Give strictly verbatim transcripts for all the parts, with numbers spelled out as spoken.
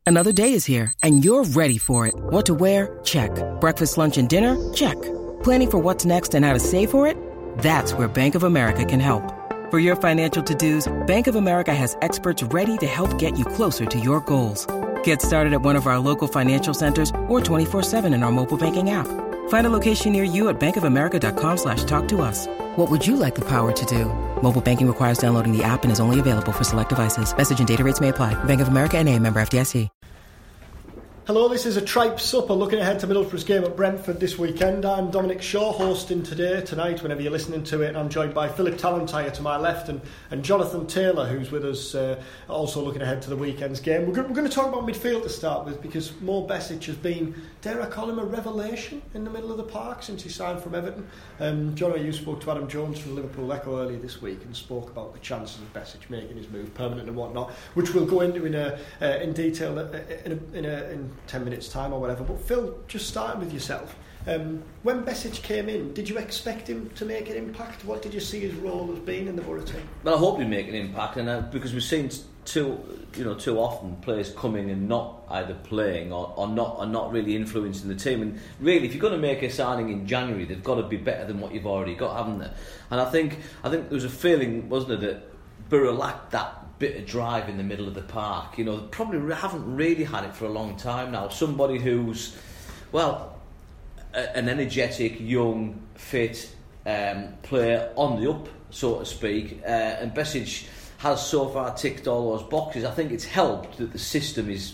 Another day is here, and you're ready for it. What to wear? Check. Breakfast, lunch, and dinner? Check. Planning for what's next and how to save for it? That's where Bank of America can help. For your financial to-dos, Bank of America has experts ready to help get you closer to your goals. Get started at one of our local financial centers or twenty-four seven in our mobile banking app. Find a location near you at bankofamerica.com slash talk to us. What would you like the power to do? Mobile banking requires downloading the app and is only available for select devices. Message and data rates may apply. Bank of America N A, member F D I C. Hello, this is a Tripe Supper looking ahead to Middlesbrough's game at Brentford this weekend. I'm Dominic Shaw, hosting today, tonight, whenever you're listening to it. I'm joined by Philip Tallentire to my left and, and Jonathan Taylor, who's with us, uh, also looking ahead to the weekend's game. We're, go- we're going to talk about midfield to start with, because Mo Besic has been, dare I call him, a revelation in the middle of the park since he signed from Everton. Um, Jono, you spoke to Adam Jones from the Liverpool Echo earlier this week and spoke about the chances of Besic making his move permanent and whatnot, which we'll go into in a, uh, in detail in, a, in, a, in ten minutes' time or whatever. But Phil, just starting with yourself, um, when Besic came in, did you expect him to make an impact? What did you see his role as being in the Borough team? Well, I hope he'd make an impact, and uh, because we've seen too, you know, too often players coming and not either playing or, or not or not really influencing the team. And really, if you're going to make a signing in January, they've got to be better than what you've already got, haven't they? And I think I think there was a feeling, wasn't there, that Borough lacked that bit of drive in the middle of the park. You know, they probably haven't really had it for a long time now. Somebody who's, well, a, an energetic, young, fit um, player on the up, so to speak. Uh, and Besic has so far ticked all those boxes. I think it's helped that the system is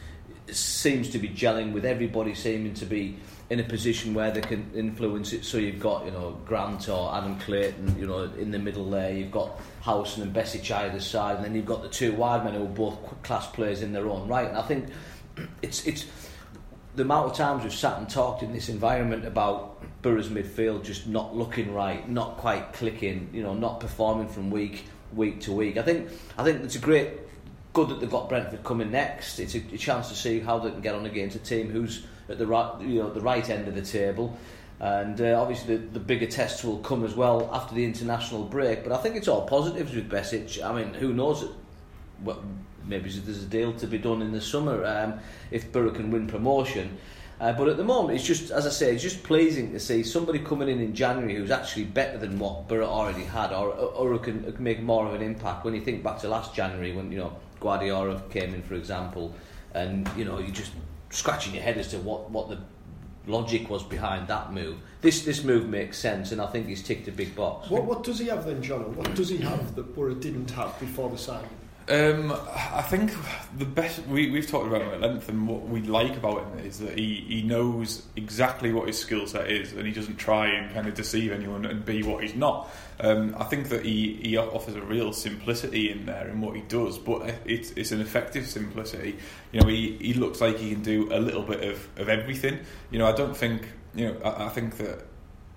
seems to be gelling with everybody seeming to be in a position where they can influence it. So you've got, you know, Grant or Adam Clayton, you know, in the middle there. You've got Howson and Besic either side, and then you've got the two wide men who are both class players in their own right. And I think it's it's the amount of times we've sat and talked in this environment about Borough's midfield just not looking right, not quite clicking, you know, not performing from week week to week. I think I think it's a great good that they've got Brentford coming next. It's a, a chance to see how they can get on against a team who's at the right, you know, the right end of the table. And uh, obviously the, the bigger tests will come as well after the international break. But I think it's all positives with Besic. I mean, who knows? Well, maybe there's a deal to be done in the summer um, if Borough can win promotion. Uh, but at the moment, it's just, as I say, it's just pleasing to see somebody coming in in January who's actually better than what Borough already had, or or who can, can make more of an impact. When you think back to last January, when, you know, Guardiola came in, for example, and, you know, you just scratching your head as to what, what the logic was behind that move. This this move makes sense, and I think he's ticked a big box. What what does he have then, John? What does he have that Borough didn't have before the signing? Um, I think the best we, we've talked about him at length, and what we like about him is that he, he knows exactly what his skill set is, and he doesn't try and kind of deceive anyone and be what he's not. Um, I think that he, he offers a real simplicity in there in what he does, but it's it's an effective simplicity. You know, he, he looks like he can do a little bit of, of everything. You know, I don't think you know. I, I think that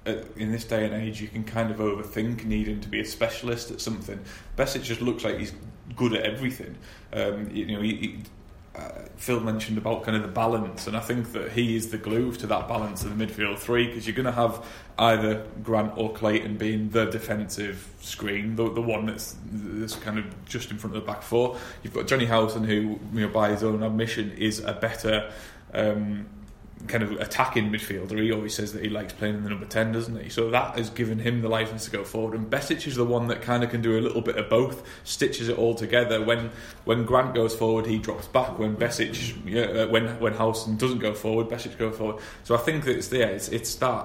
in this day and age, you can kind of overthink needing to be a specialist at something. Besic just looks like he's good at everything. Um, you know, he, he, uh, Phil mentioned about kind of the balance, and I think that he is the glue to that balance of the midfield three, because you're going to have either Grant or Clayton being the defensive screen, the, the one that's, that's kind of just in front of the back four. You've got Johnny Howson, who, you know, by his own admission, is a better Um, kind of attacking midfielder. He always says that he likes playing in the number ten, doesn't he? So that has given him the license to go forward, and Besic is the one that kind of can do a little bit of both, stitches it all together. When when Grant goes forward, he drops back. When Besic, yeah, when when Howson doesn't go forward, Besic goes forward. So I think that it's there. It's it's that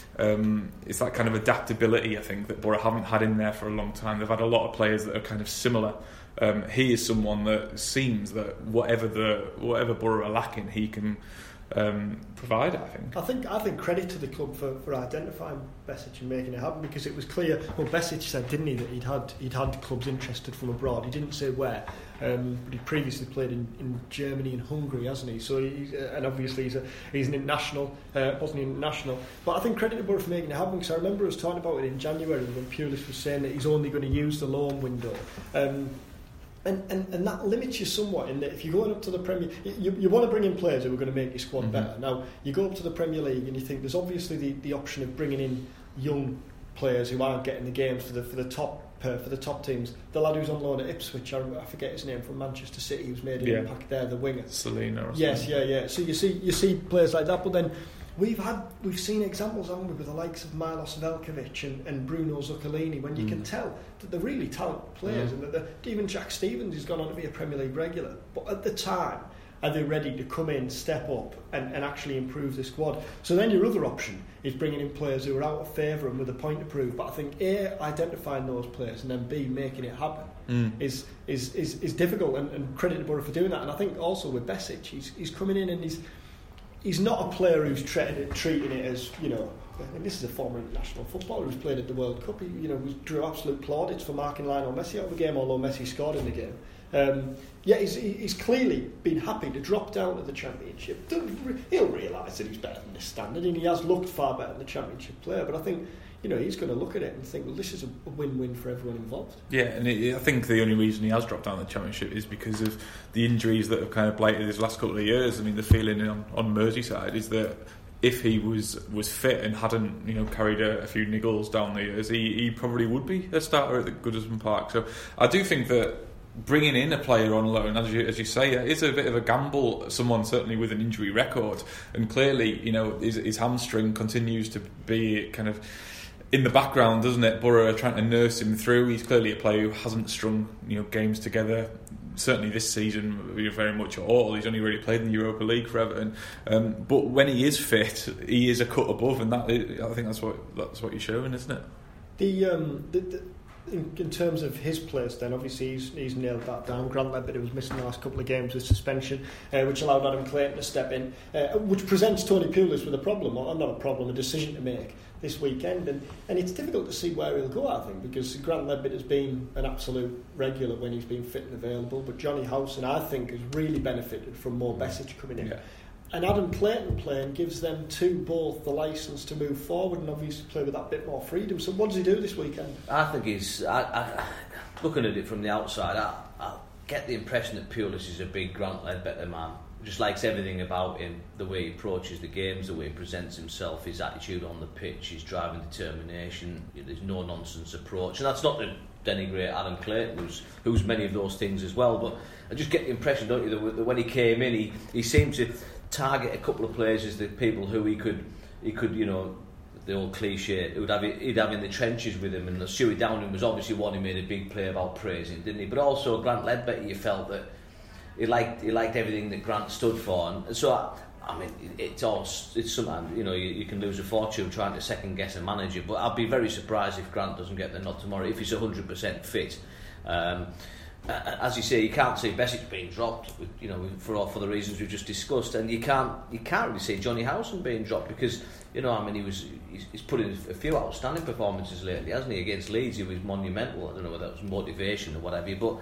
um, it's that kind of adaptability, I think, that Borough haven't had in there for a long time. They've had a lot of players that are kind of similar. Um, he is someone that seems that whatever the whatever Borough are lacking, he can Um, provide, I think. I think I think credit to the club for, for identifying Besic and making it happen, because it was clear. Well, Besic said, didn't he, that he'd had he'd had clubs interested from abroad. He didn't say where, um, but he previously played in, in Germany and Hungary, hasn't he? So he's, uh, and obviously he's a, he's an international, uh, Bosnian international. But I think credit to Borough for making it happen, because I remember us talking about it in January when Pulis was saying that he's only going to use the loan window. Um, And, and and that limits you somewhat in that if you're going up to the Premier, you, you want to bring in players who are going to make your squad mm-hmm. better. Now you go up to the Premier League and you think there's obviously the, the option of bringing in young players who aren't getting the games for the for the top per for the top teams. The lad who's on loan at Ipswich, I, I forget his name, from Manchester City, who's made an yeah. impact there, the winger. Selena or Yes, something. yeah, yeah. So you see, you see players like that, but then we've had, we've seen examples, haven't we, with the likes of Milos Velkovic and, and Bruno Zuccolini, when you mm. can tell that they're really talented players, mm. and that even Jack Stevens has gone on to be a Premier League regular. But at the time, are they ready to come in, step up, and, and actually improve the squad? So then your other option is bringing in players who are out of favour and with a point to prove. But I think A, identifying those players, and then B, making it happen mm. is, is is is difficult. And, and credit to Borough for doing that. And I think also with Besic, he's he's coming in and he's he's not a player who's treating it, treating it as, you know. And this is a former international footballer who's played at the World Cup. He, you know, drew absolute plaudits for marking Lionel Messi out of the game, although Messi scored in the game. Um, yeah, he's, he's clearly been happy to drop down to the Championship. He'll realise that he's better than this standard, and he has looked far better than the Championship player. But I think, you know, he's going to look at it and think, well, this is a win-win for everyone involved. Yeah, and it, I think the only reason he has dropped down the Championship is because of the injuries that have kind of blighted his last couple of years. I mean, the feeling on, on Merseyside is that if he was, was fit and hadn't, you know, carried a, a few niggles down the years, he, he probably would be a starter at the Goodison Park. So I do think that bringing in a player on loan, as you, as you say, is a bit of a gamble. Someone certainly with an injury record, and clearly, you know, his, his hamstring continues to be kind of in the background, doesn't it? Borough are trying to nurse him through. He's clearly a player who hasn't strung, you know, games together. Certainly this season, very much at all. He's only really played in the Europa League for Everton. Um, but when he is fit, he is a cut above, and that I think that's what that's what you're showing, isn't it? The um, the. the In, in terms of his place, then obviously he's, he's nailed that down. Grant Leadbitter was missing the last couple of games with suspension, uh, which allowed Adam Clayton to step in, uh, which presents Tony Pulis with a problem, or not a problem, a decision to make this weekend. And, and it's difficult to see where he'll go, I think, because Grant Leadbitter has been an absolute regular when he's been fit and available, but Johnny Howson, I think, has really benefited from more Besic coming in. Yeah. And Adam Clayton playing gives them two both the licence to move forward and obviously play with that bit more freedom. So what does he do this weekend? I think he's... I, I, looking at it from the outside, I, I get the impression that Pulis is a big Grant Leadbitter man. Just likes everything about him, the way he approaches the games, the way he presents himself, his attitude on the pitch, his driving determination, there's no nonsense approach. And that's not to denigrate Adam Clayton, who's, who's many of those things as well, but I just get the impression, don't you, that when he came in, he, he seemed to target a couple of players as the people who he could, he could, you know, the old cliche, he'd have, he'd have in the trenches with him. And Stewie Downing was obviously one who made a big play about praising, didn't he? But also Grant Leadbitter, you felt that he liked he liked everything that Grant stood for, and so I, I mean, it's all it's something, you know, you, you can lose a fortune trying to second guess a manager. But I'd be very surprised if Grant doesn't get the nod tomorrow if he's one hundred percent fit. Um, As you say, you can't see Besic being dropped, you know, for all for the reasons we've just discussed, and you can't you can't really see Johnny Howson being dropped because, you know, I mean, he was he's, he's put in a few outstanding performances lately, hasn't he? Against Leeds, he was monumental. I don't know whether that was motivation or whatever, but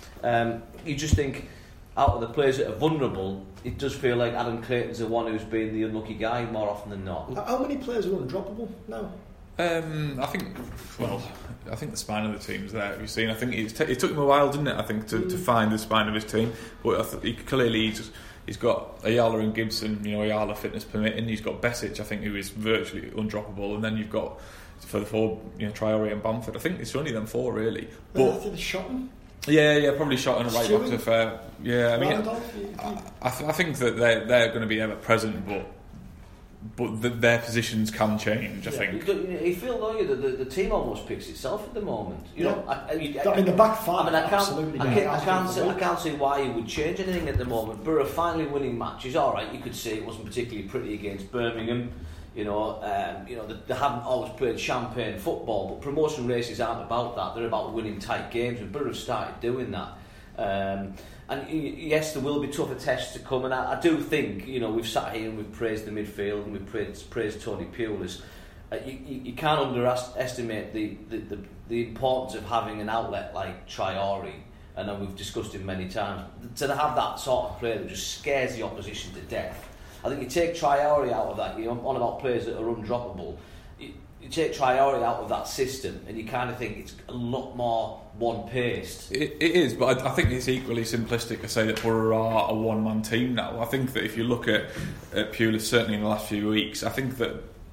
um, you just think out of the players that are vulnerable, it does feel like Adam Clayton's the one who's been the unlucky guy more often than not. How many players are undroppable now? Um, I think, well, I think the spine of the team's there. You've seen, I think it's t- it took him a while, didn't it? I think to, mm. to find the spine of his team, but I th- he clearly he's, he's got Ayala and Gibson. You know, Ayala fitness permitting. He's got Besic, I think, who is virtually undroppable, and then you've got for the four, you know, Traore and Bamford. I think it's only them four really. But uh, Shotton. Yeah, yeah, probably shot on a right back to fair. Yeah, I mean, I, I, th- I think that they're they're going to be ever present, but. But the, their positions can change, I yeah. think. You, you feel, don't you, that the, the team almost picks itself at the moment. You yeah. know, I, you, I, in the back five, I mean, I can't, absolutely. I can't, I can't, see, I can't see why he would change anything at the moment. Borough finally winning matches. All right, you could say it wasn't particularly pretty against Birmingham. You know, um, you know they, they haven't always played champagne football, but promotion races aren't about that. They're about winning tight games, and Borough have started doing that. Um, And yes, there will be tougher tests to come, and I, I do think, you know, we've sat here and we've praised the midfield and we've praised, praised Tony Pulis. Uh, you, you, you can't underestimate the, the, the, the importance of having an outlet like Traore, and then we've discussed it many times. To have that sort of player that just scares the opposition to death. I think you take Traore out of that, you're on about players that are undroppable. You, you take Traore out of that system, and you kind of think it's a lot more one-paced. It, it is, but I, I think it's equally simplistic to say that Borough are a one-man team now. I think that if you look at, at Pulis, certainly in the last few weeks, I think that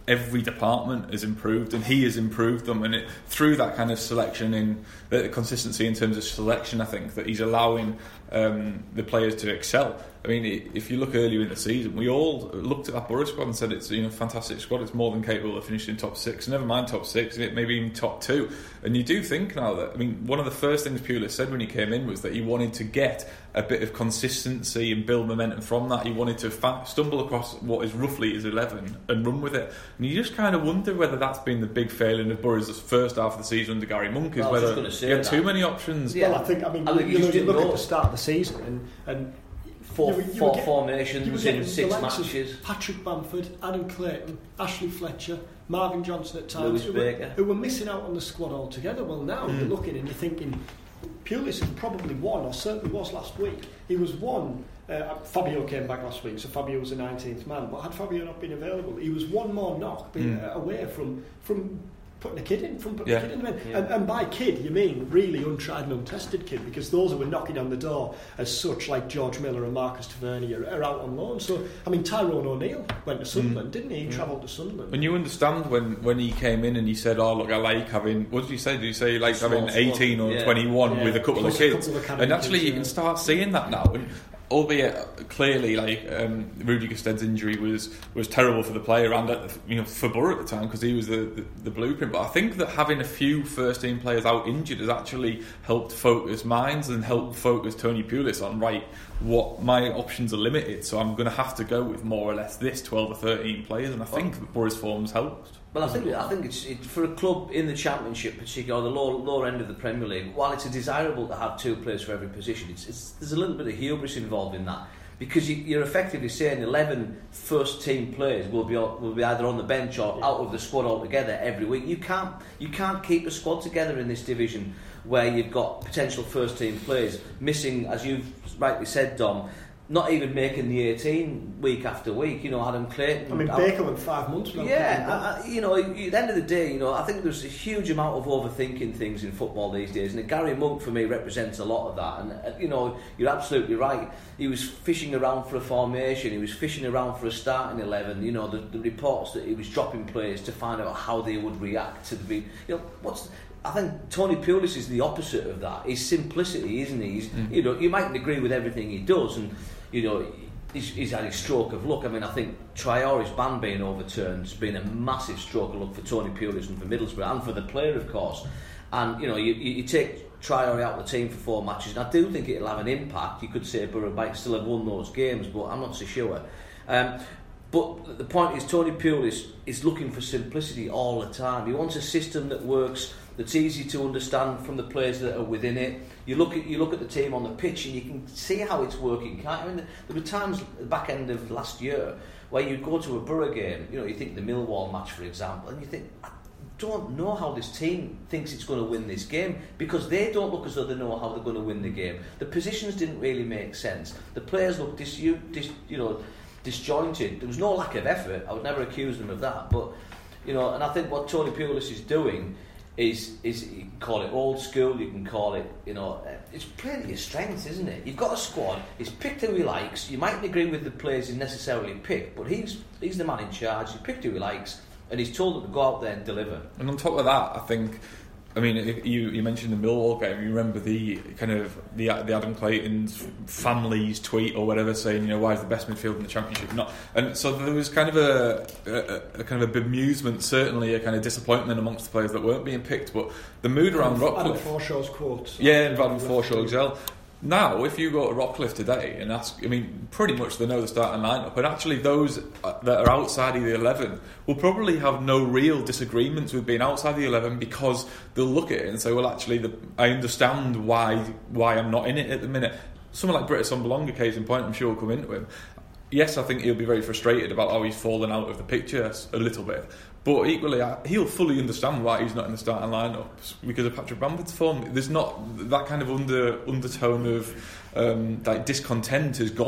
every department has improved, and he has improved them, and it, through that kind of selection in the consistency in terms of selection, I think that he's allowing um, the players to excel. I mean, if you look earlier in the season, we all looked at that Borough squad and said it's, you know, a fantastic squad. It's more than capable of finishing in top six. Never mind top six, maybe even top two. And you do think now that, I mean, one of the first things Pulis said when he came in was that he wanted to get a bit of consistency and build momentum from that. He wanted to fa- stumble across what is roughly his eleven and run with it. And you just kind of wonder whether that's been the big failing of Borough's first half of the season under Gary Monk, is well, whether he had that. too many options. Yeah. Well, I think, I mean, I think you, you, know, you look know. at the start of the season and... and Four, you were, you four get, formations in six matches. Patrick Bamford, Adam Clayton, Ashley Fletcher, Marvin Johnson at times, Lewis who Baker, were, who were missing out on the squad altogether. Well, now mm. you're looking and you're thinking, Pulis has probably won, or certainly was last week. He was one. Uh, Fabio came back last week, so Fabio was the nineteenth man. But had Fabio not been available, he was one more knock being mm. away from from. putting a kid in, from putting yeah. a kid in the yeah. and, and by kid you mean really untried and untested kid, because those who were knocking on the door as such, like George Miller and Marcus Tavernier, are, are out on loan. So I mean, Tyrone O'Neill went to Sunderland, mm. didn't he? He mm. travelled to Sunderland. When you understand when, when he came in and he said, "Oh look, I like having," what did you say? Did you say like Small having eighteen or yeah. twenty-one yeah. with a couple Plus of kids? a couple of and actually, kids, you yeah. can start seeing that now. And, albeit clearly, like um, Rudy Gusted's injury was, was terrible for the player and at the, you know, for Borough at the time, because he was the, the, the blueprint. But I think that having a few first team players out injured has actually helped focus minds and helped focus Tony Pulis on, right, what my options are limited, so I'm going to have to go with more or less this twelve or thirteen players. And I think that Borough's form's helped. Well, I think I think it's it, for a club in the Championship, particularly or the lower, lower end of the Premier League. While it's desirable to have two players for every position, it's, it's, there's a little bit of hubris involved in that, because you, you're effectively saying eleven first team players will be will be either on the bench or out of the squad altogether every week. You can't you can't keep a squad together in this division where you've got potential first team players missing, as you've rightly said, Dom. Not even making the eighteen week after week, you know, Adam Clayton. I mean, Baker went five months. Yeah, I, you know, at the end of the day, you know, I think there's a huge amount of overthinking things in football these days, and Gary Monk for me represents a lot of that. And uh, you know, you're absolutely right. He was fishing around for a formation. He was fishing around for a starting eleven. You know, the, the reports that he was dropping players to find out how they would react to the. You know, what's. I think Tony Pulis is the opposite of that. His simplicity, isn't he? He's, mm. You know, you mightn't agree with everything he does, and you know, he's, he's had his stroke of luck. I mean, I think Traore's ban being overturned has been a massive stroke of luck for Tony Pulis and for Middlesbrough and for the player, of course. And you know, you, you take Traore out of the team for four matches, and I do think it'll have an impact. You could say Borough might still have won those games, but I'm not so sure. Um, but the point is, Tony Pulis is looking for simplicity all the time. He wants a system that works, that's easy to understand from the players that are within it. You look at you look at the team on the pitch and you can see how it's working. Can't you? I mean, there were times at the back end of last year where you'd go to a Borough game, you know, you think the Millwall match, for example, and you think, I don't know how this team thinks it's going to win this game, because they don't look as though they know how they're going to win the game. The positions didn't really make sense. The players looked dis, dis, you know, disjointed. There was no lack of effort. I would never accuse them of that. But you know, and I think what Tony Pulis is doing is is you can call it old school, you can call it, you know, it's playing to your strengths, isn't it? You've got a squad, he's picked who he likes. You mightn't agree with the players he necessarily picked, but he's he's the man in charge. He picked who he likes, and he's told them to go out there and deliver. And on top of that, I think, I mean, if you, you mentioned the Millwall game. You remember the kind of the the Adam Clayton's family's tweet or whatever saying, you know, why is the best midfield in the Championship not? And so there was kind of a, a, a kind of a bemusement, certainly a kind of disappointment amongst the players that weren't being picked. But the mood around Rockcliffe, Adam Forshaw's quotes, yeah, and Adam Forshaw as well. Now, if you go to Rockcliffe today and ask, I mean, pretty much they know the starting lineup, and actually those that are outside of the eleven will probably have no real disagreements with being outside the eleven, because they'll look at it and say, well, actually, the, I understand why why I'm not in it at the minute. Someone like Britt Assombalonga, case in point, I'm sure will come into him. Yes, I think he'll be very frustrated about how he's fallen out of the picture a little bit. But equally, he'll fully understand why he's not in the starting lineup because of Patrick Bamford's form. There's not that kind of under undertone of um, like discontent has gone.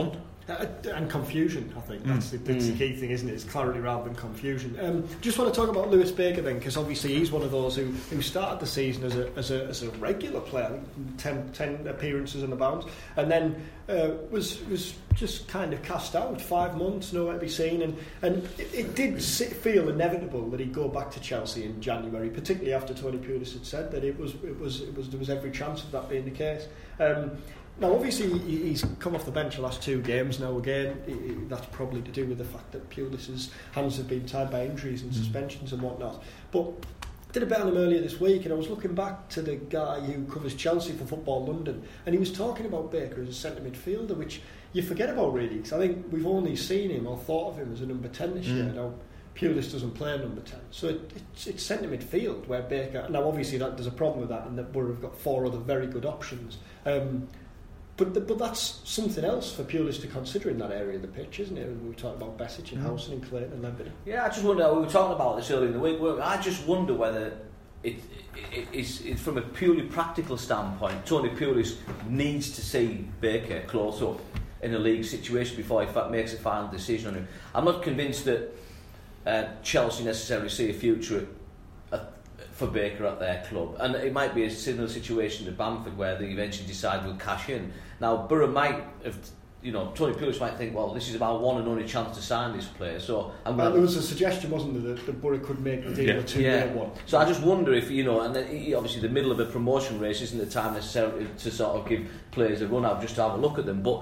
Uh, and confusion, I think. That's, mm. the, that's mm. the key thing, isn't it? It's clarity rather than confusion. Um, just want to talk about Lewis Baker then, because obviously he's one of those who, who started the season as a as a, as a regular player, ten, ten appearances in the bounds, and then uh, was was just kind of cast out. Five months, nowhere to be seen, and and it, it did sit, feel inevitable that he'd go back to Chelsea in January, particularly after Tony Pulis had said that it was it was it was there was every chance of that being the case. Um, Now, obviously, he's come off the bench the last two games. Now, again, that's probably to do with the fact that Pulis's hands have been tied by injuries and suspensions and whatnot. But I did a bet on him earlier this week, and I was looking back to the guy who covers Chelsea for Football London, and he was talking about Baker as a centre midfielder, which you forget about, really, because I think we've only seen him or thought of him as a number ten this mm. year. Now, Pulis doesn't play number ten, so it, it's, it's centre midfield where Baker... Now, obviously, that, there's a problem with that, and that Borough have got four other very good options. Um, But the, but that's something else for Pulis to consider in that area of the pitch, isn't it? We were talking about Besic and Howson and Clayton and Lemby. Yeah, I just wonder, we were talking about this earlier in the week, I just wonder whether it, it, it's, it's from a purely practical standpoint, Tony Pulis needs to see Baker close up in a league situation before he makes a final decision on him. I'm not convinced that uh, Chelsea necessarily see a future at, for Baker at their club, and it might be a similar situation to Bamford where they eventually decide we'll cash in. Now Borough might have, you know, Tony Pulis might think, well, this is our one and only chance to sign this player. So, I'm well, there was a suggestion, wasn't there, that the Borough could make the deal yeah. a two-year yeah. one. So I just wonder if, you know, and then obviously the middle of a promotion race isn't the time necessarily to sort of give players a run out just to have a look at them, but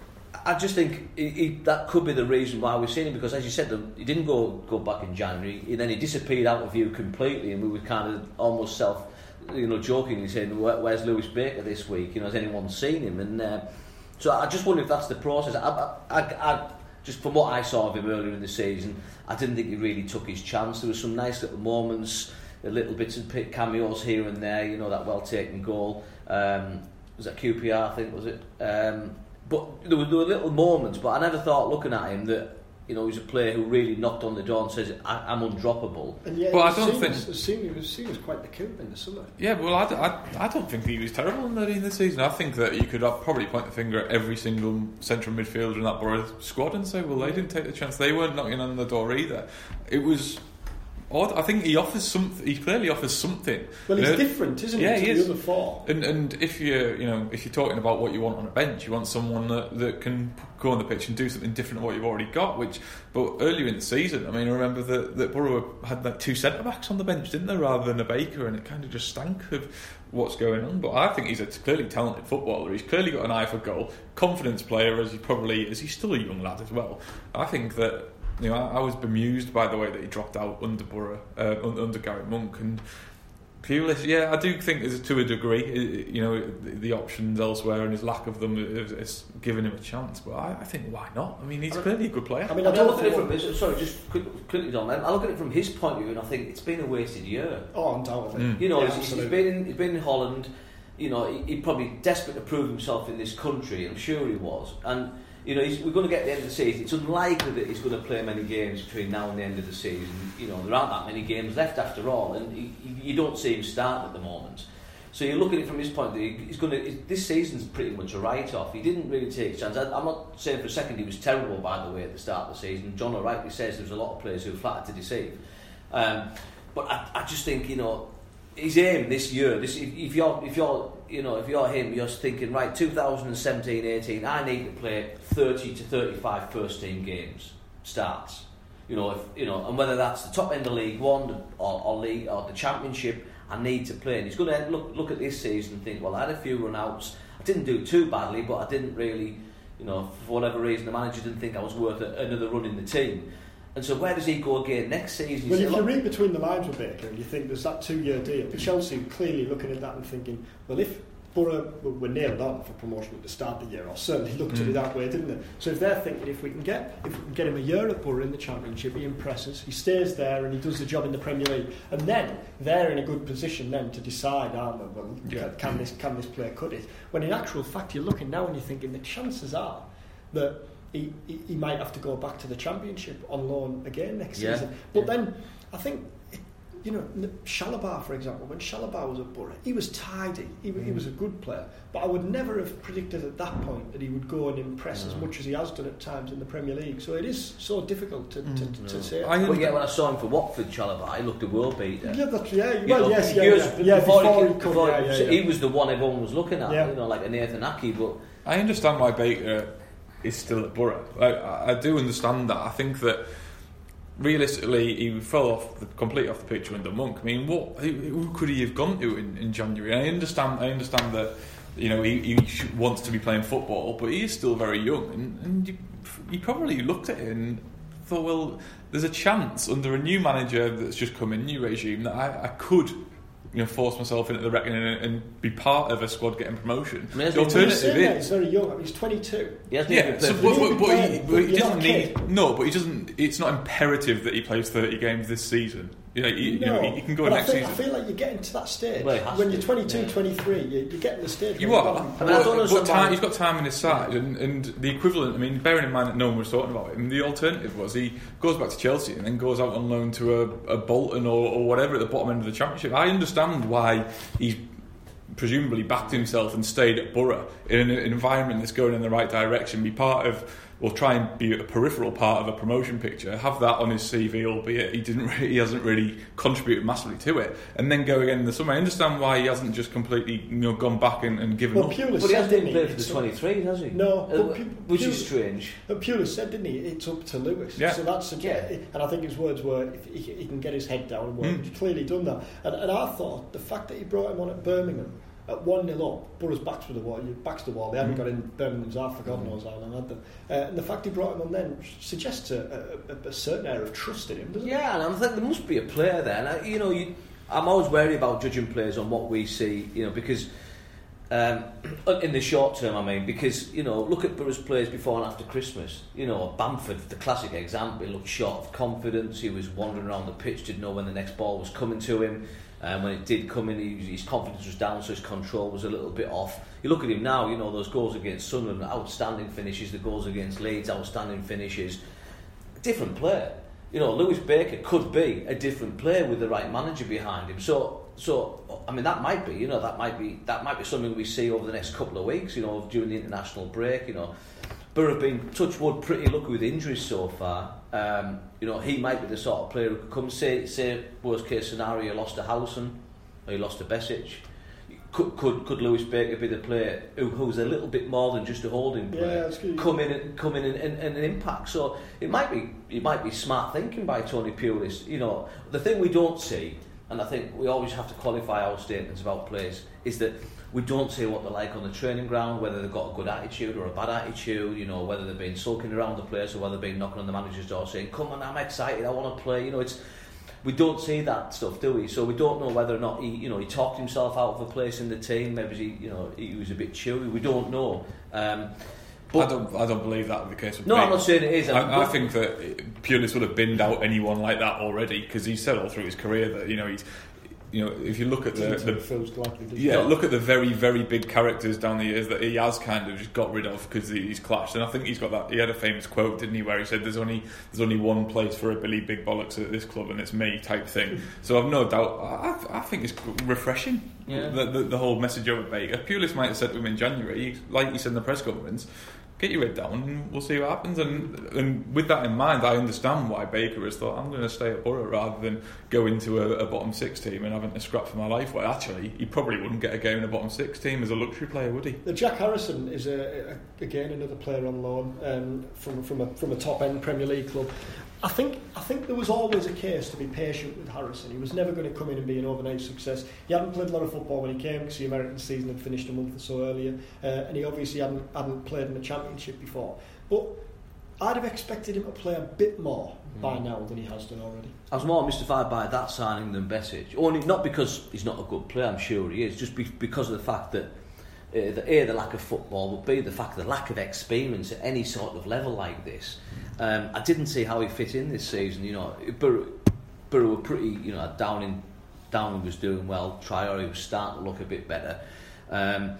I just think he, he, that could be the reason why we've seen him, because as you said, he didn't go go back in January, and then he disappeared out of view completely, and we were kind of almost self, you know, jokingly saying, Where, "Where's Lewis Baker this week? You know, has anyone seen him?" And uh, so I just wonder if that's the process. I, I, I, I, just from what I saw of him earlier in the season, I didn't think he really took his chance. There were some nice little moments, little bits and cameos here and there. You know, that well taken goal. Um, was that Q P R? I think was it. Um, But there were, there were little moments, but I never thought, looking at him, that, you know, he's a player who really knocked on the door and says, I, I'm undroppable. And yet, well, I don't think as, as seen, he was seen as quite the coup in the summer. Yeah, well, I, I, I don't think he was terrible in the, in the season. I think that you could probably point the finger at every single central midfielder in that Borough squad and say, well, they didn't take the chance. They weren't knocking on the door either. It was odd. I think he offers something. He clearly offers something. Well, he's you know? different, isn't yeah, he, to he the is. other four? And and if you you know if you're talking about what you want on a bench, you want someone that, that can go on the pitch and do something different to what you've already got. Which, but earlier in the season, I mean, I remember that that Borough had like two centre backs on the bench, didn't they, rather than a Baker, and it kind of just stank of what's going on. But I think he's a clearly talented footballer. He's clearly got an eye for goal, confidence player, as he probably is. He's still a young lad as well. I think that. You know, I, I was bemused by the way that he dropped out under Borough, uh, under Gary Monk, and Pulis. Yeah, I do think there's to a degree, you know, the, the options elsewhere and his lack of them is, is giving him a chance. But I, I think why not? I mean, he's I mean, clearly a good player. I mean, I, I mean, look at it from his, sorry, just quickly, Dom. I look at it from his point of view, and I think it's been a wasted year. Oh, undoubtedly. Mm. You know, yeah, he's, he's been in, he's been in Holland. You know, he, he's probably desperate to prove himself in this country. I'm sure he was, and. You know, he's, we're going to get to the end of the season. It's unlikely that he's going to play many games between now and the end of the season. You know, there aren't that many games left after all, and he, you don't see him start at the moment. So you look at it from his point of view. He's going to. This season's pretty much a write-off. He didn't really take a chance. I, I'm not saying for a second he was terrible, by the way, at the start of the season. John rightly says there was a lot of players who were flattered to deceive. Um, but I, I just think, you know, his aim this year. This, if, if you're, if you're. You know, if you're him, you're thinking, right, twenty seventeen eighteen, I need to play thirty to thirty-five first team games, starts. You know, if you know, and whether that's the top end of League One or, or League or the Championship, I need to play. And he's going to look look at this season and think, well, I had a few run outs. I didn't do too badly, but I didn't really, you know, for whatever reason, the manager didn't think I was worth a, another run in the team. And so where does he go again next season? Well, if you read between the lines with Baker and you think there's that two-year deal, Chelsea clearly looking at that and thinking, well, if Borough were nailed on for promotion at the start of the year, or certainly looked mm. at it that way, didn't they? So if they're thinking, if we can get if we can get him a year at Borough in the Championship, he impresses, he stays there and he does the job in the Premier League, and then they're in a good position then to decide, aren't they, well, yeah. can, can this can this player cut it? When in actual fact you're looking now and you're thinking the chances are that he, he, he might have to go back to the Championship on loan again next yeah. season. But yeah. then I think you know, Shalabar, for example, when Shalabar was at Borough, he was tidy. He, mm. he was a good player. But I would never have predicted at that point that he would go and impress mm. as much as he has done at times in the Premier League. So it is so difficult to, mm. to, to, to no. say. I but yeah, when I saw him for Watford, Shalabar, he looked a world beater. Yeah, that's, yeah, you well, know, yes, yeah, years, yeah, yeah, before, before he, he, could, before yeah, yeah, he, yeah. he was the one everyone was looking at, yeah. you know, like a Nathan Aki. But I understand why Baker is still at Borough. I, I do understand that. I think that realistically, he fell off the, completely off the picture under Monk. I mean, what who, who could he have gone to in, in January? I understand. I understand that you know he, he wants to be playing football, but he is still very young, and, and you, you probably looked at it and thought, well, there's a chance under a new manager that's just come in, new regime, that I, I could. You know, force myself into the reckoning and, and be part of a squad getting promotion. I mean, the alternative is he's very young. I mean, he's twenty-two. Yeah, yeah so, but, but, but he, but he doesn't need kid. no. But he doesn't. It's not imperative that he plays thirty games this season. You know, he, no, you know, he, he can go but next I feel, season. I feel like you're getting to that stage well, when you're to, twenty-two, yeah. twenty-three. You're, you're getting the stage. You are. I mean, but, I don't but time, he's got time on his side, and, and the equivalent. I mean, bearing in mind that no one was talking about him, the alternative was he goes back to Chelsea and then goes out on loan to a, a Bolton or, or whatever at the bottom end of the Championship. I understand why he's presumably backed himself and stayed at Borough in an, an environment that's going in the right direction, be part of, or try and be a peripheral part of a promotion picture, have that on his C V, albeit he didn't, really, he hasn't really contributed massively to it, and then go again in the summer. I understand why he hasn't just completely, you know, gone back and, and given well, up. Pulis but he hasn't said, even played for the twenty-three, has he? No, uh, but P- which Pulis, is strange. But Pulis said, didn't he? It's up to Lewis. Yeah. So that's yeah. and I think his words were, if he, he can get his head down and work. Mm. He's clearly done that. And, and I thought the fact that he brought him on at Birmingham. At one nil up, Borough's backs to the wall. Backs to the wall. They haven't mm. got in Birmingham's half for God mm. knows how long, had they? Uh, and the fact he brought him on then suggests a, a, a certain air of trust in him, doesn't yeah, it? Yeah, and I think there must be a player there. And I, you know, you, I'm always wary about judging players on what we see. You know, because um, in the short term, I mean, because you know, look at Borough's players before and after Christmas. You know, Bamford, the classic example. He looked short of confidence. He was wandering around the pitch, didn't know when the next ball was coming to him. And um, when it did come in, he, his confidence was down, so his control was a little bit off. You look at him now, you know, those goals against Sunderland, outstanding finishes, the goals against Leeds, outstanding finishes. Different player. You know, Lewis Baker could be a different player with the right manager behind him. So, so I mean, that might be, you know, that might be that might be something we see over the next couple of weeks, you know, during the international break, you know. Borough have been, touch wood, pretty lucky with injuries so far. Um, you know, he might be the sort of player who could come, say, say worst case scenario, you lost to Howson, or you lost to Besic. Could, could could Lewis Baker be the player who, who's a little bit more than just a holding player? Yeah, come in and come in and, and, and an impact. So it might be it might be smart thinking by Tony Pulis. You know, the thing we don't see, and I think we always have to qualify our statements about players, is that we don't see what they're like on the training ground, whether they've got a good attitude or a bad attitude, you know, whether they've been sulking around the place or whether they've been knocking on the manager's door saying, come on, I'm excited, I want to play. You know, it's we don't see that stuff, do we? So we don't know whether or not he, you know, he talked himself out of a place in the team. Maybe he, you know, he was a bit chewy. We don't know. Um, But I don't. I don't believe that would be the case with No, Baker. I'm not saying it is. I, I think that Pulis would have binned out anyone like that already, because he said all through his career that, you know, he's, you know, if you look at the, the feels gladly, yeah, look at the very, very big characters down the years that he has kind of just got rid of because he's clashed. And I think he's got that. He had a famous quote, didn't he, where he said, "There's only there's only one place for a Billy Big Bollocks at this club, and it's me," type thing. So I've no doubt. I, I think it's refreshing. Yeah. The, the, the whole message over Baker. Pulis might have said to him in January, like he said in the press conference, get your head down and we'll see what happens. And and with that in mind, I understand why Baker has thought, I'm going to stay at Borough rather than go into a, a bottom six team and having to scrap for my life. Well, actually, he probably wouldn't get a game in a bottom six team as a luxury player, would he? The Jack Harrison is a, a, again another player on loan um, from from a from a top end Premier League club. I think I think there was always a case to be patient with Harrison. He was never going to come in and be an overnight success. He hadn't played a lot of football when he came because the American season had finished a month or so earlier, uh, and he obviously hadn't hadn't played in the Championship before. But I'd have expected him to play a bit more mm. by now than he has done already. I was more mystified by that signing than Besic. Only not because he's not a good player, I'm sure he is, just be, because of the fact that uh, the, A, the lack of football, but B, the fact of the lack of experience at any sort of level like this. Um, I didn't see how he fit in this season. You know, Borough, Borough were pretty, you know, Downing, Downing was doing well. Traore was starting to look a bit better. Um,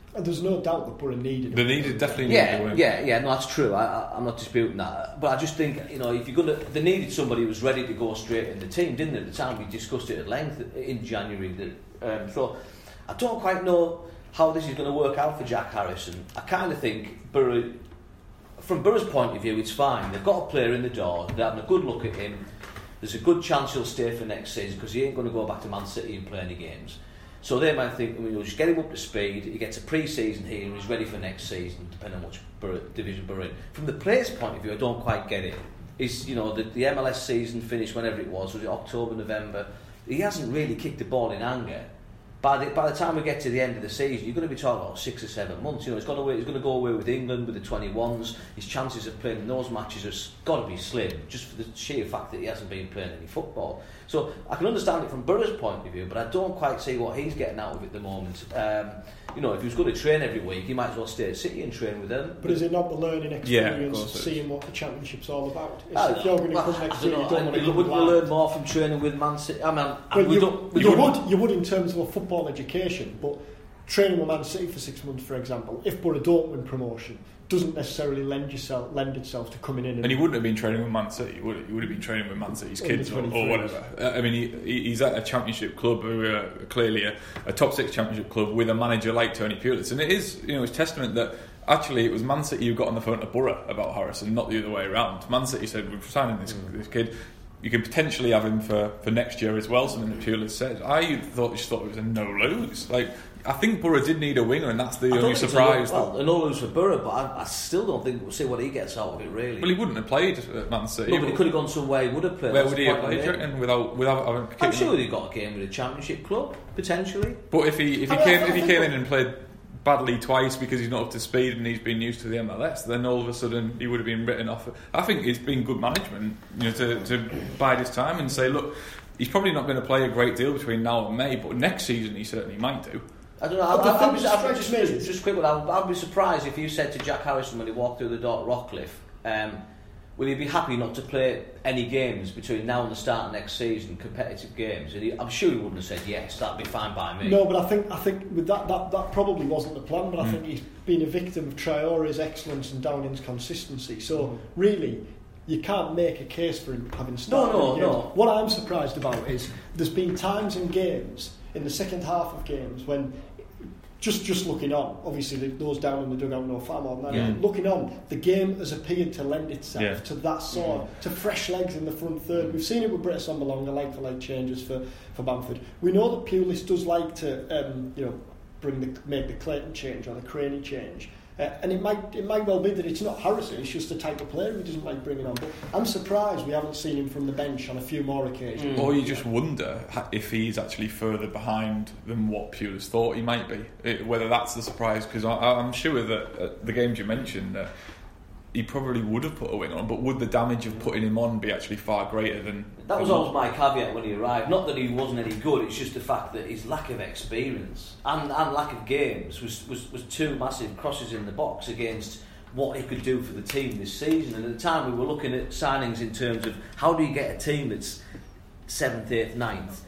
And there's no doubt that Borough needed. They needed definitely. Yeah, needed a win. yeah, yeah. No, that's true. I, I, I'm not disputing that, but I just think you know if you're gonna, they needed somebody who was ready to go straight in the team, didn't they? At the time we discussed it at length in January. That, um, so I don't quite know how this is going to work out for Jack Harrison. I kind of think Borough, from Borough's point of view, it's fine. They've got a player in the door. They're having a good look at him. There's a good chance he'll stay for next season because he ain't going to go back to Man City and play any games. So they might think, I mean, we'll just get him up to speed. He gets a pre-season here and he's ready for next season, depending on which Borough, division Borough in. From the player's point of view, I don't quite get it. Is you know the, the M L S season finished whenever it was, was it October, November? He hasn't really kicked the ball in anger. By the by the time we get to the end of the season, you're going to be talking about six or seven months. You know, he's got away. He's going to go away with England with the twenty-ones. His chances of playing in those matches have got to be slim, just for the sheer fact that he hasn't been playing any football. So I can understand it from Borough's point of view, but I don't quite see what he's getting out of it at the moment. Um, you know, if he was going to train every week, he might as well stay at City and train with them. But is it not the learning experience, yeah, seeing what the Championship's all about? It's I if you're going to well, come next I year, don't you know, don't want to you come wouldn't blind. learn more from training with Man City. I mean, Well, we you, don't, we you don't, would, you would in terms of a football education, but training with Man City for six months, for example, if Borough don't win promotion, doesn't necessarily lend yourself lend itself to coming in. And, and he wouldn't have been training with Man City, would he? He would have been training with Man City's kids or, or whatever. I mean, he, he's at a Championship club, who are clearly a, a top six Championship club with a manager like Tony Pulis, and it is, you know, it's testament that actually it was Man City who got on the phone to Borough about Harrison, not the other way around. Man City said, "We're signing this mm. this kid. You can potentially have him for, for next year as well." Something that Pulis said. I thought just thought it was a no lose. Like, I think Borough did need a winger, and that's the I only surprise. A no, well, a no lose for Borough, but I, I still don't think we'll see what he gets out of it. Really. Well, he wouldn't have played at Man City. No, but he could have gone somewhere. He would have played. Where That's would he have played? And without without having I'm sure he got a game with a Championship club potentially. But if he if he I mean, came I if he think came in and played badly twice because he's not up to speed and he's been used to the M L S, then all of a sudden he would have been written off. I think it's been good management, you know, to, to bide his time and say, look, he's probably not going to play a great deal between now and May, but next season he certainly might do. I don't know. I'd, I'd, I'd, I'd, just, just, just quick, I'd, I'd be surprised if you said to Jack Harrison when he walked through the door at Rockcliffe, um, will he be happy not to play any games between now and the start of next season, competitive games? And he, I'm sure he wouldn't have said yes. That'd be fine by me. No, but I think I think with that that, that probably wasn't the plan. But I mm. think he's been a victim of Traore's excellence and Downing's consistency. So mm. really, you can't make a case for him having started. No, no, games. no. What I'm surprised about is there's been times in games in the second half of games when. Just just looking on, obviously those down in the dugout know far more than that. Yeah. Looking on, the game has appeared to lend itself yeah. to that sort, yeah. to fresh legs in the front third. We've seen it with Britt Assombalonga, like for like changes for, for Bamford. We know that Pulis does like to, um, you know, bring the make the Clayton change or the Craney change, uh, and it might it might well be that it's not Harrison. It's just the type of player he doesn't like bringing on. But I'm surprised we haven't seen him from the bench on a few more occasions. Mm. Or you just wonder if he's actually further behind than what Pulis thought he might be. It, whether that's the surprise, because I'm sure that uh, the games you mentioned, uh, he probably would have put a wing on, but would the damage of putting him on be actually far greater than... That was always my caveat when he arrived. Not that he wasn't any good, it's just the fact that his lack of experience and, and lack of games was, was, was two massive crosses in the box against what he could do for the team this season. And at the time we were looking at signings in terms of how do you get a team that's seventh, eighth, ninth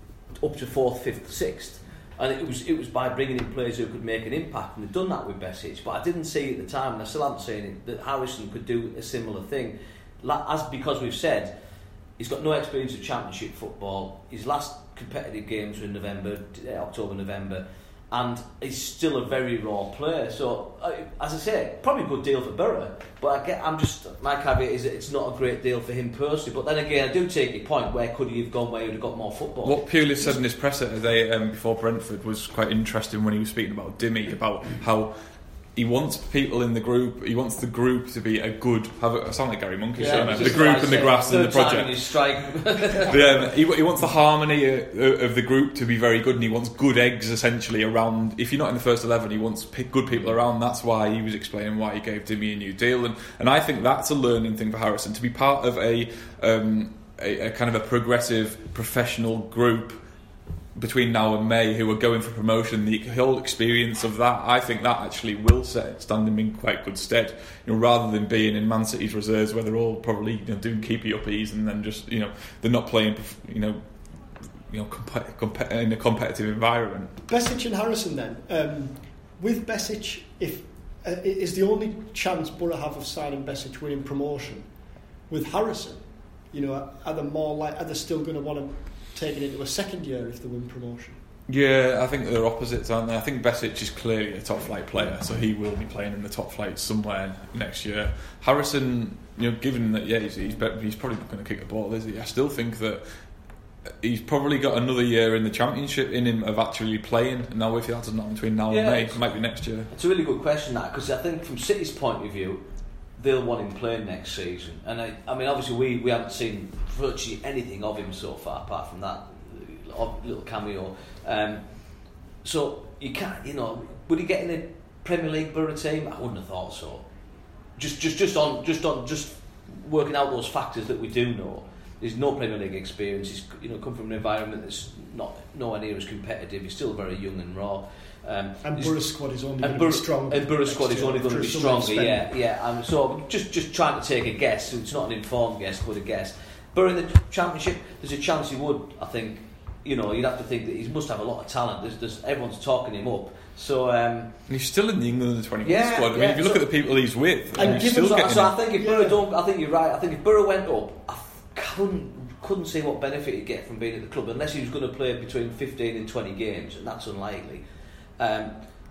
up to fourth, fifth, sixth. And it was it was by bringing in players who could make an impact, and they've done that with Besic. But I didn't see at the time, and I still haven't seen it, that Harrison could do a similar thing. As because we've said, he's got no experience of Championship football. His last competitive games were in November, October, November, and he's still a very raw player. So, as I say, probably a good deal for Borough. But I get, I'm just my caveat is that it's not a great deal for him personally. But then again, I do take your point. Where could he have gone? Where he would have got more football? What Pulis said in his presser today um, before Brentford was quite interesting when he was speaking about Dimmy, about how he wants people in the group. He wants the group to be a good. Have a, I sound like Gary Monkish, yeah, don't I? The group and the grass and the project. the, um, he, he wants the harmony of, of the group to be very good, and he wants good eggs essentially around. If you're not in the first eleven, he wants pick good people around. That's why he was explaining why he gave Dimmy a new deal, and and I think that's a learning thing for Harrison to be part of a um, a, a kind of a progressive professional group between now and May who are going for promotion. The whole experience of that, I think that actually will set stand them in quite good stead, you know, rather than being in Man City's reserves where they're all probably, you know, doing keepy uppies and then just, you know, they're not playing, you know you know comp- comp- in a competitive environment. Besic and Harrison then, um, with Besic, if uh, is the only chance Borough have of signing Besic winning promotion. With Harrison, you know, are they more like? Are they still going to want to take it into a second year if they win promotion? Yeah, I think they're opposites, aren't they? I think Besic is clearly a top flight player, so he will be playing in the top flight somewhere next year. Harrison, you know, given that, yeah, he's he's, he's probably not going to kick the ball, is he? I still think that he's probably got another year in the Championship in him of actually playing. Now, if he has not between now yeah, and May, it might be next year. It's a really good question, that, because I think from City's point of view, they'll want him playing next season. And I, I mean, obviously, we, we haven't seen virtually anything of him so far, apart from that little cameo. Um, so you can't, you know, would he get in a Premier League Borough team? I wouldn't have thought so. Just, just, just on, just on, just working out those factors that we do know. There's no Premier League experience. He's, you know, come from an environment that's not nowhere near as competitive. He's still very young and raw. Um, and Borough's squad is only going to Bur- be stronger. And Borough's squad is only going to be stronger. Yeah, yeah. Um, so just, just trying to take a guess. It's not an informed guess, but a guess. Borough in the Championship, there's a chance he would. I think. You know, you'd have to think that he must have a lot of talent. There's, there's everyone's talking him up. So um, he's still in the England under twenty-one yeah, squad. I mean, yeah, if you so, look at the people he's with, and he's still so, getting. So I think if yeah. Borough don't, I think you're right. I think if Borough went up, I couldn't couldn't see what benefit he'd get from being at the club unless he was going to play between fifteen and twenty games, and that's unlikely. Um,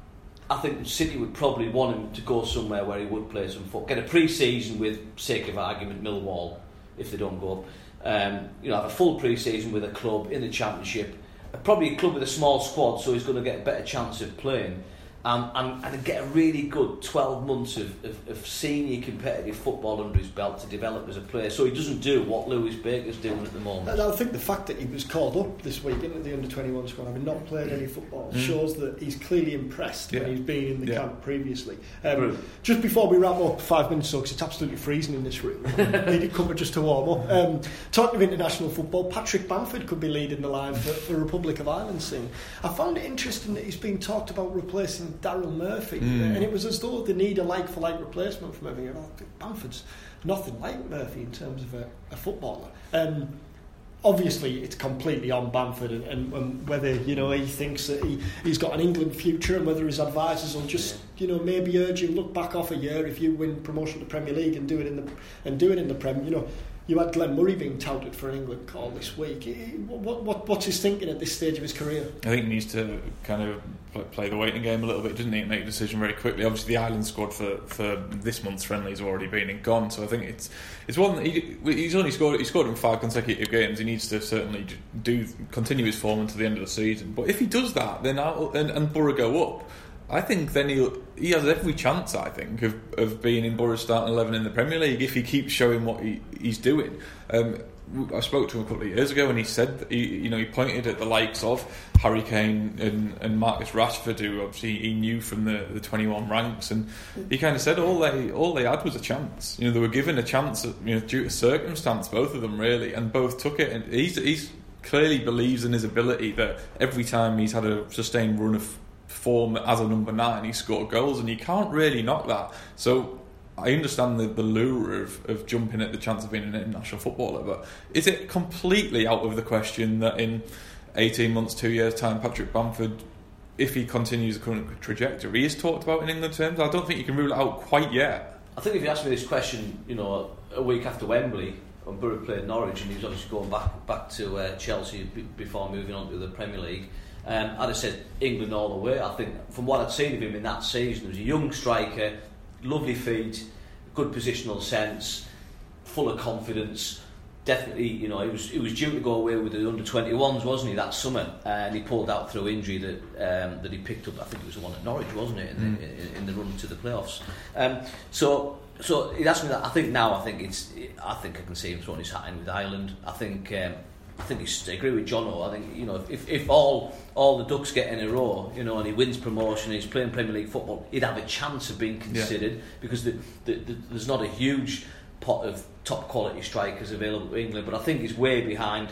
I think City would probably want him to go somewhere where he would play some football, get a pre-season with, sake of argument, Millwall, if they don't go up. Um, you know, have a full pre-season with a club in the Championship. Probably a club with a small squad, so he's going to get a better chance of playing, and and, and get a really good twelve months of, of, of senior competitive football under his belt to develop as a player, so he doesn't do what Lewis Baker's doing at the moment. And I think the fact that he was called up this week into the under twenty-one squad, having not played any football, mm. shows that he's clearly impressed yeah. when he's been in the yeah. camp previously. Um, just before we wrap up, five minutes ago, because it's absolutely freezing in this room, needed cover just to warm up. Um, talking of international football, Patrick Bamford could be leading the line for, for Republic of Ireland soon. I found it interesting that he's been talked about replacing Daryl Murphy, mm. and it was as though they need a like-for-like replacement from Murphy. Bamford's nothing like Murphy in terms of a, a footballer. Um, obviously, it's completely on Bamford, and, and, and whether you know he thinks that he, he's got an England future, and whether his advisors will just you know maybe urge him, look back off a year if you win promotion to Premier League and do it in the and do it in the Prem. You know, you had Glenn Murray being touted for an England call this week. What, what, what's his thinking at this stage of his career? I think he needs to kind of play the waiting game a little bit, doesn't he? Make a decision very quickly. Obviously, the Ireland squad for, for this month's friendlies have already been and gone, so I think it's it's one that he, he's only scored he scored in five consecutive games. He needs to certainly do continue his form until the end of the season. But if he does that, then I'll, and, and Borough go up, I think then he he has every chance, I think, of, of being in Borough's starting eleven in the Premier League if he keeps showing what he, he's doing. Um, I spoke to him a couple of years ago, and he said that he, you know, he pointed at the likes of Harry Kane and, and Marcus Rashford, who obviously he knew from the, the twenty-one ranks, and he kind of said all they all they had was a chance. You know, they were given a chance, you know, due to circumstance, both of them really, and both took it. And he's he's clearly believes in his ability that every time he's had a sustained run of form as a number nine, he scored goals, and you can't really knock that. So I understand the, the lure of, of jumping at the chance of being an international footballer, but is it completely out of the question that in eighteen months, two years' time, Patrick Bamford, if he continues the current trajectory, is talked about in England terms? I don't think you can rule it out quite yet. I think if you asked me this question, you know, a week after Wembley, when Borough played Norwich, and he was obviously going back back to uh, Chelsea b- before moving on to the Premier League, um, I'd have said England all the way. I think from what I'd seen of him in that season, he was a young striker, lovely feet, good positional sense, full of confidence. Definitely, you know, he was he was due to go away with the under twenty-ones, wasn't he, that summer? Uh, and he pulled out through injury that um, that he picked up. I think it was the one at Norwich, wasn't it, in, mm. the, in, in the run to the playoffs? Um, so, so he asked me that. I think now, I think it's. I think I can see him throwing his hat in with Ireland. I think. Um, I think he's, I agree with Jono. I think, you know, if if all all the ducks get in a row, you know, and he wins promotion, and he's playing Premier League football, he'd have a chance of being considered yeah. because the, the, the, there's not a huge pot of top quality strikers available to England. But I think he's way behind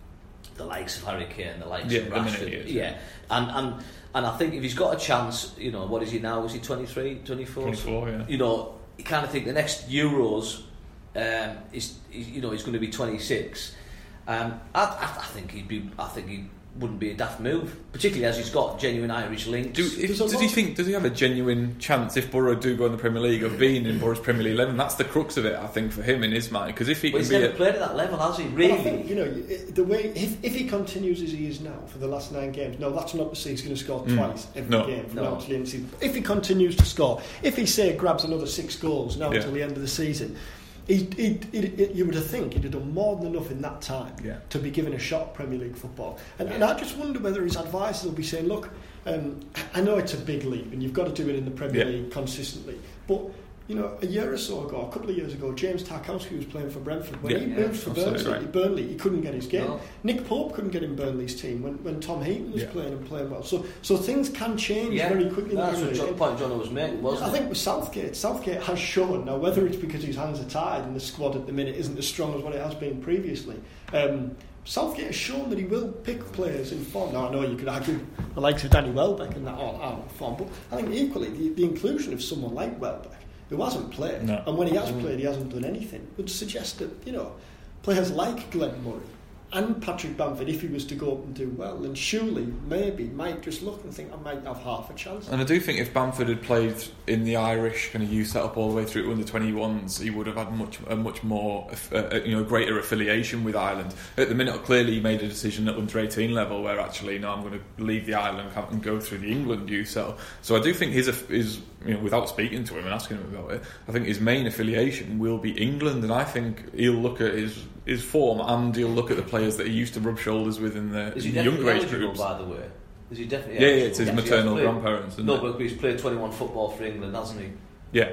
the likes of Harry Kane, the likes yeah, of Rashford. Is, yeah. yeah, and and and I think if he's got a chance, you know, what is he now? Is he twenty-three, twenty-four? twenty-four, yeah. You know, you kind of think the next Euros, um, is, is you know, he's going to be twenty-six. Um, I, I, I think he'd be. I think he'd wouldn't be a daft move, particularly as he's got genuine Irish links. Do, if, does he think? Does he have a genuine chance if Borough do go in the Premier League of being in Borough's Premier League eleven? That's the crux of it, I think, for him in his mind. Because if he well, can he's be never a, played at that level, has he? Really? Well, I think, you know, the way if, if he continues as he is now for the last nine games, no, that's not to say he's going to score mm. twice every no. game from no. now to the end of the season. If he continues to score, if he say grabs another six goals now yeah. until the end of the season. He, he, he, he, you would have think he'd have done more than enough in that time yeah. to be given a shot at Premier League football. And, yeah. and I just wonder whether his advisors will be saying, look, um, I know it's a big leap and you've got to do it in the Premier yeah. League consistently, but you know, a year or so ago, a couple of years ago, James Tarkowski was playing for Brentford. When yeah, he yeah, moved for Burnley, right. Burnley, he couldn't get his game. No. Nick Pope couldn't get in Burnley's team when, when Tom Heaton was yeah. playing and playing well. So so things can change yeah. very quickly. That's in the what Premier John, League. point John was making, wasn't I it? think with Southgate, Southgate has shown now whether it's because his hands are tied and the squad at the minute isn't as strong as what it has been previously. Um, Southgate has shown that he will pick players in form. Now I know you could argue the likes of Danny Welbeck and that aren't, aren't form, but I think equally the, the inclusion of someone like Welbeck, who hasn't played, no. and when he has played, he hasn't done anything, would suggest that, you know, players like Glenn Murray and Patrick Bamford, if he was to go up and do well, then surely, maybe, might just look and think, I might have half a chance. And I do think if Bamford had played in the Irish kind of youth setup all the way through to under twenty-ones, he would have had much a much more, uh, you know, greater affiliation with Ireland. At the minute, clearly he made a decision at under eighteen level where actually, no, I'm going to leave the Ireland and go through the England youth setup. So I do think his, his, you know, without speaking to him and asking him about it, I think his main affiliation will be England, and I think he'll look at his his form and he'll look at the players that he used to rub shoulders with in the, Is he in the younger age eligible, groups. by the way? Is he definitely Yeah, eligible? yeah, it's his Yes, maternal he has played. grandparents. Isn't No, it? but he's played twenty-one football for England, hasn't he? Yeah,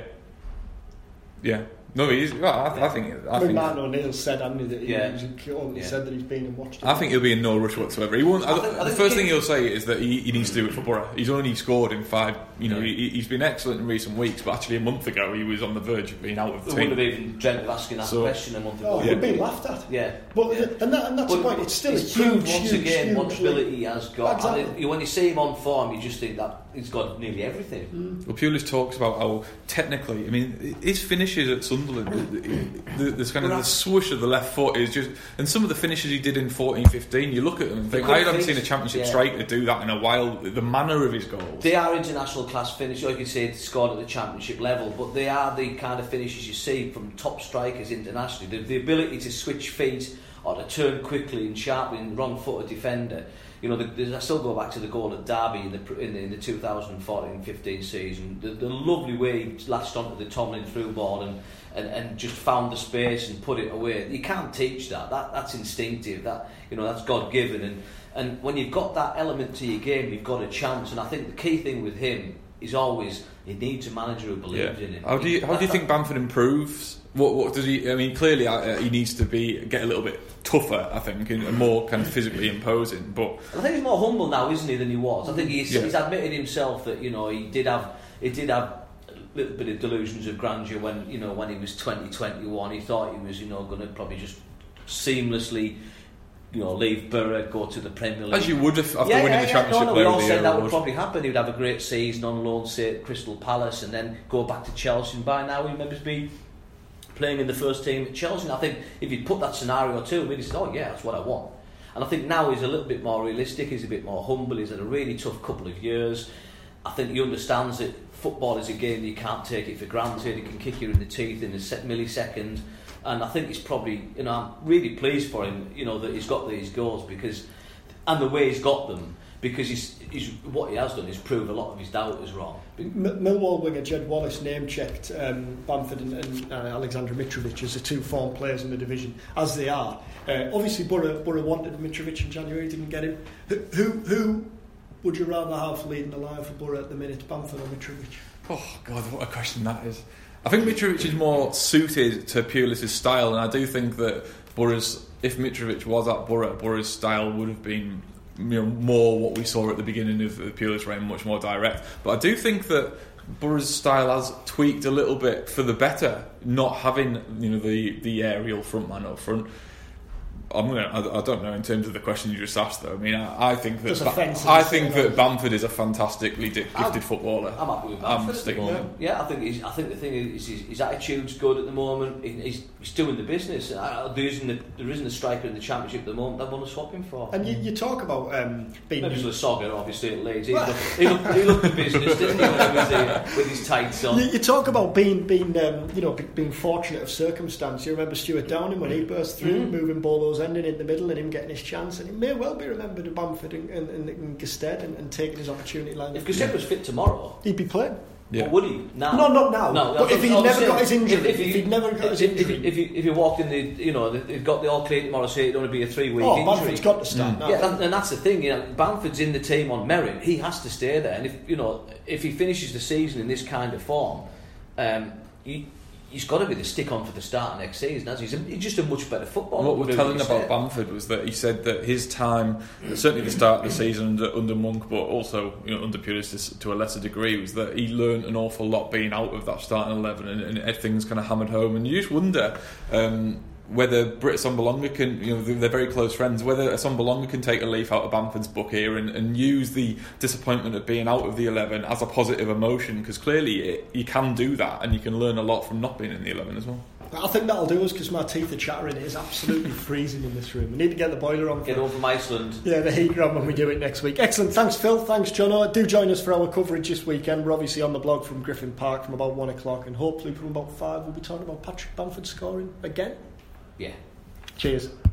yeah. No, he's. Well, I, I think. I I mean, think. Martin O'Neill said, hadn't he, that he, Yeah. he only Yeah. said that he's been and watched it. I think he'll be in no rush whatsoever. He won't. I think- I the think first the thing key- he'll say is that he, he needs to do it for Borough. He's only scored in five. You know, Yeah. he, he's been excellent in recent weeks, but actually a month ago he was on the verge of being out of the I team. wouldn't have even dreamt of asking that So- question a month ago. Oh, Yeah. we're being laughed at. Yeah. But Yeah. and that and that's the But point. It's still a he's huge, proved once huge, again huge what ability league. he has got. Exactly. And it, when you see him on form, you just think that he's got nearly everything. Mm. Well, Pulis talks about how technically, I mean, his finishes at Sunderland, the, the, the kind of the swoosh of the left foot is just, and some of the finishes he did in fourteen fifteen, you look at them and think, quick I haven't feet, seen a Championship yeah. striker do that in a while. The manner of his goals. They are international class finishes, like you say, scored at the Championship level, but they are the kind of finishes you see from top strikers internationally. The, the ability to switch feet or to turn quickly and sharply and wrong-footed defender. You know, the, the, I still go back to the goal at Derby in the in the, in the two thousand fourteen fifteen season. The, the lovely way he latched onto the Tomlin through ball and, and, and just found the space and put it away. You can't teach that. That that's instinctive. That, you know, that's God given. And and when you've got that element to your game, you've got a chance. And I think the key thing with him is always he needs a manager who believes Yeah. in him. How do you how do you think Bamford improves? What what does he? I mean, clearly uh, he needs to be get a little bit tougher, I think, and more kind of physically imposing. But I think he's more humble now, isn't he, than he was. I think he's, Yeah. he's admitted himself that, you know, he did have he did have a little bit of delusions of grandeur when, you know, when he was twenty, twenty-one. He thought he was, you know, going to probably just seamlessly, you know, leave Borough, go to the Premier League. as you would have after yeah, winning yeah, the yeah. Championship No, no, Player we of all the said Year that would award. probably happen. He would have a great season on loan, say, at Crystal Palace, and then go back to Chelsea. And by now, he maybe be playing in the first team at Chelsea. And I think if you put that scenario to him, he said, "Oh yeah, that's what I want." And I think now he's a little bit more realistic. He's a bit more humble. He's had a really tough couple of years. I think he understands that football is a game that you can't take it for granted. It can kick you in the teeth in a set millisecond. And I think he's probably, you know, I'm really pleased for him, you know, that he's got these goals because, and the way he's got them, because he's, he's what he has done is prove a lot of his doubters wrong. M- Millwall winger Jed Wallace name-checked um, Bamford and, and uh, Alexander Mitrovic as the two form players in the division, as they are. Uh, obviously, Borough, Borough wanted Mitrovic in January, didn't get him. Who, who, who would you rather have leading the line for Borough at the minute, Bamford or Mitrovic? Oh God, what a question that is. I think Mitrovic is more suited to Pulis' style, and I do think that Borough's, if Mitrovic was at Borough, Borough's style would have been, you know, more what we saw at the beginning of the Pulis reign, much more direct. But I do think that Borough's style has tweaked a little bit for the better, not having, you know, the, the aerial front man up front. I'm gonna. I, I don't know in terms of the question you just asked, though. I mean, I, I think that ba- I think that Bamford is a fantastically gifted I'm, footballer. I'm happy with Bamford. I'm sticking with him. Yeah, I think he's, I think the thing is his, his attitude's good at the moment. He's, he's doing the business. Uh, there isn't a, there isn't a striker in the Championship at the moment that want to swap him for. And you, you talk about um, being maybe Lasogga, obviously at Leeds. He looked, he looked, he looked the business, didn't he, when he was there with his tights on. You, you talk about being being um, you know being fortunate of circumstance. You remember Stuart Downing when he burst through, mm. moving Bolo's ending in the middle, and him getting his chance. And he may well be remembered at Bamford and, and, and, and Gusted and, and taking his opportunity. Line if Gusted was fit tomorrow, he'd be playing. Yeah. Or would he? Now? No, not now. No, but if he'd never saying, got his injury, if, if, he, if he'd never got if, his injury, if, if, he, if he walked in the, you know, they've got the all clear tomorrow, say it'd only be a three-week oh, injury. Bamford's got to start. Mm. Now. Yeah, that, and that's the thing. You know, Bamford's in the team on merit. He has to stay there, and if you know, if he finishes the season in this kind of form, um, he, he's got to be the stick on for the start of next season. As he's, a, he's just a much better footballer. What we're telling about Bamford was that he said that his time, certainly the start of the season under, under Monk, but also you know under Pulis to a lesser degree, was that he learnt an awful lot being out of that starting eleven, and, and things kind of hammered home. And you just wonder. Um, whether Britt Assombalonga can, you know, they're very close friends, whether Assombalonga can take a leaf out of Bamford's book here and, and use the disappointment of being out of the eleven as a positive emotion, because clearly it, you can do that and you can learn a lot from not being in the eleven as well. I think that'll do us because my teeth are chattering. It is absolutely freezing in this room. We need to get the boiler on. Get over from Iceland. Yeah, the heater on when we do it next week. Excellent. Thanks, Phil. Thanks, Jono. Do join us for our coverage this weekend. We're obviously on the blog from Griffin Park from about one o'clock, and hopefully from about five we'll be talking about Patrick Bamford scoring again. Yeah. Cheers.